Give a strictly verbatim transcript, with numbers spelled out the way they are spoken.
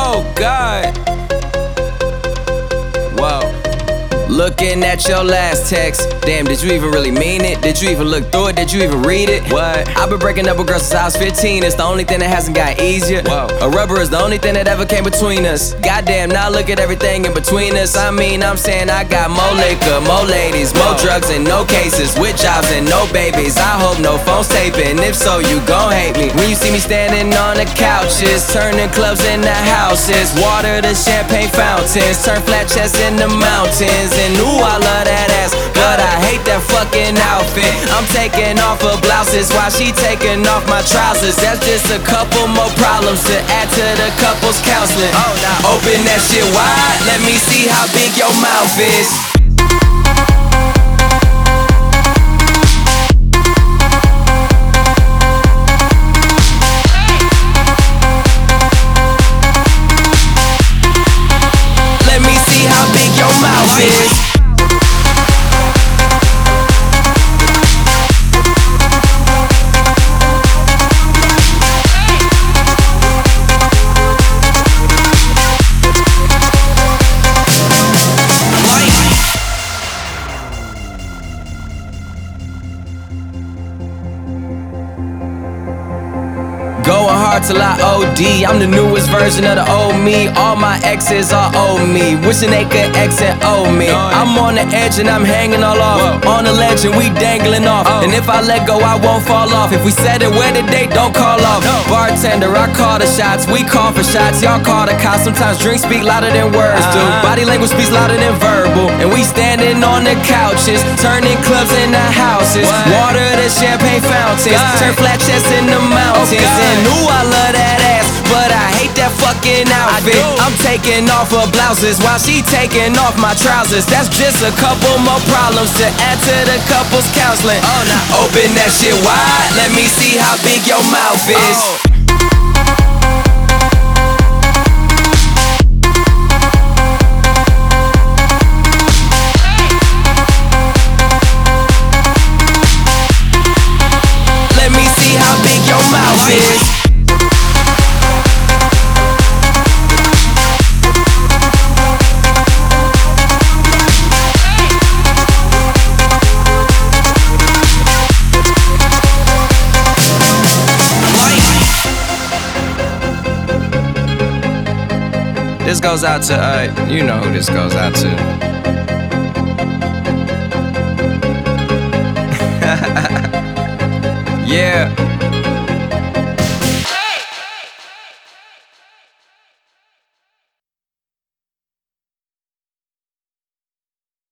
Oh God. Whoa. Looking at your last text. Damn, did you even really mean it? Did you even look through it? Did you even read it? What? I've been breaking up with girls since I was fifteen. It's the only thing that hasn't got easier. Whoa. A rubber is the only thing that ever came between us. Goddamn, now look at everything in between us. I mean, I'm saying I got more liquor, more ladies, more drugs and no cases, with jobs and no babies. I hope no phone's taping. If so, you gon' hate me. When you see me standing on the couches, turning clubs into houses, water to champagne fountains, turn flat chests into mountains. And ooh, I love that ass, but I hate that fucking outfit. I'm taking off her blouses while she taking off my trousers. That's just a couple more problems to add to the couple's counseling. Oh, nah. Open that shit wide, let me see how big your mouth is. Let me see how big your mouth is. Going hard till I O D. I'm the newest version of the old me. All my exes are old me, wishing they could exit old me. I'm on the edge and I'm hanging all off. On the ledge and we dangling off. And if I let go, I won't fall off. If we said it where today, don't call off. Bartender, I call the shots. We call for shots, y'all call the cops. Sometimes drinks speak louder than words do. Body language speaks louder than verbal. And we standing on the couches, turning clubs into houses, water to champagne fountains, turn flat chests into mountains. And ooh, I love that ass, but I hate that fucking outfit. I'm taking off her blouses while she taking off my trousers. That's just a couple more problems to add to the couple's counseling. Oh, nah. Open that shit wide, let me see how big your mouth is. Oh. Let me see how big your mouth is. This goes out to, uh, you know who this goes out to. Yeah.